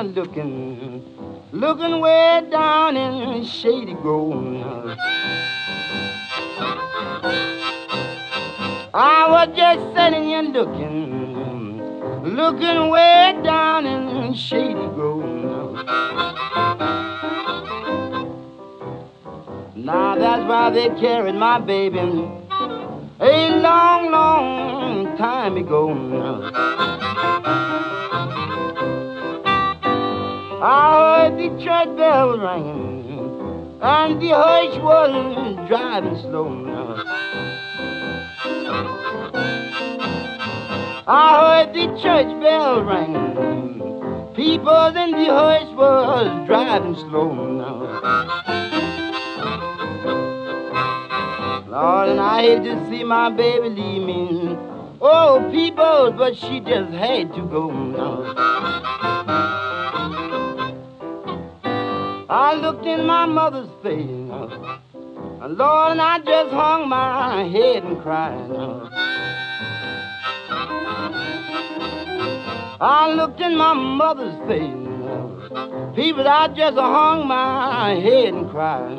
here looking way down in Shady Grove. I was just sitting here looking way down in Shady Grove. Now that's why they carried my baby a long, long time ago. I heard the church bell ringing, and the hearse was driving slow. I heard the church bell ringing, people in the hearse was driving slow. Lord, and I hate to see my baby leave me. Oh, people, but she just had to go. I looked in my mother's face, and Lord, and I just hung my head and cried. I looked in my mother's face, people, I just hung my head and cried.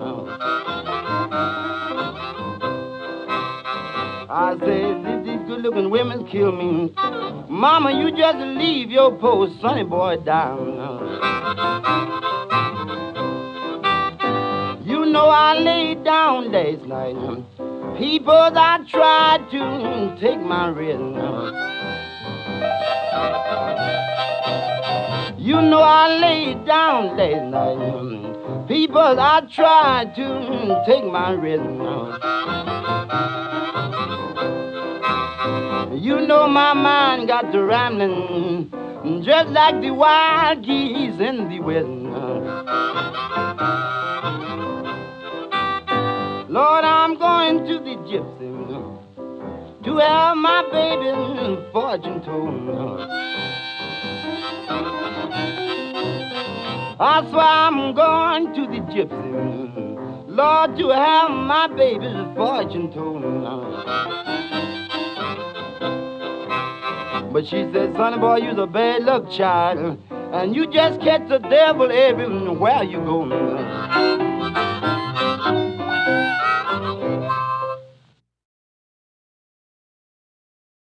I said, these good-looking women kill me. Mama, you just leave your poor sonny boy down. You know I laid down last night. People, I tried to take my rest. You know I laid down last night. People, I tried to take my rest. You know my mind got to rambling, just like the wild geese in the west. Lord, I'm going to the gypsy to have my baby's fortune told. I swear I'm going to the gypsy, Lord, to have my baby's fortune told. But she said, sonny boy, you's a bad luck child, and you just catch the devil everywhere you go.